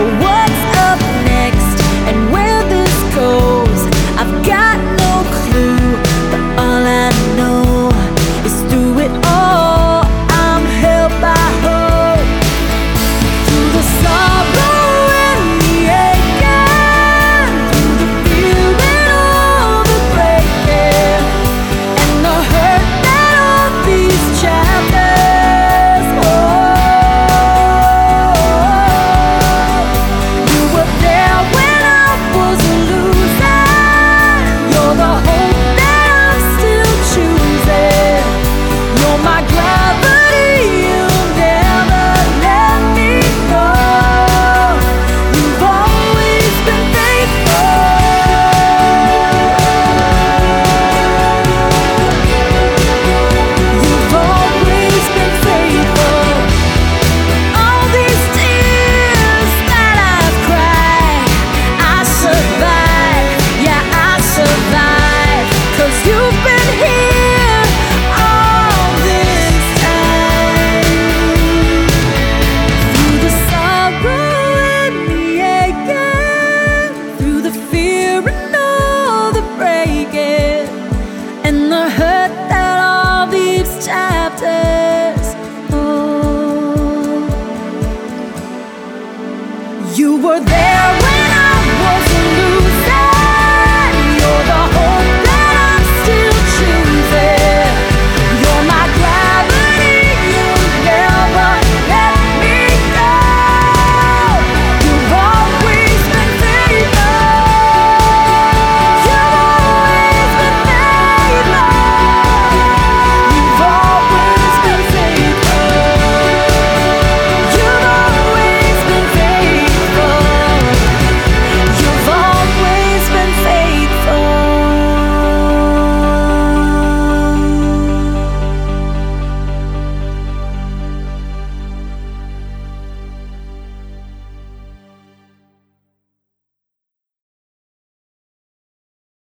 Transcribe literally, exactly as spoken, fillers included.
know what's up next and where this goes. I've got no clue, but all I know is through it all, I'm held by hope. Through the sorrow and the aching, through the fear and all the breaking, and the hurt that all these chapters hold. You were there when I was losing. You're the hope that I'm still choosing. You're my gravity, you'll never let me go. You've always been faithful. You've always been faithful. All these tears that I've cried, I survived, yeah, I survived, 'cause you've been here all this time. Through the sorrow and the aching, through the fear and all the breaking, and the hurt that all these chapters hold. You were there when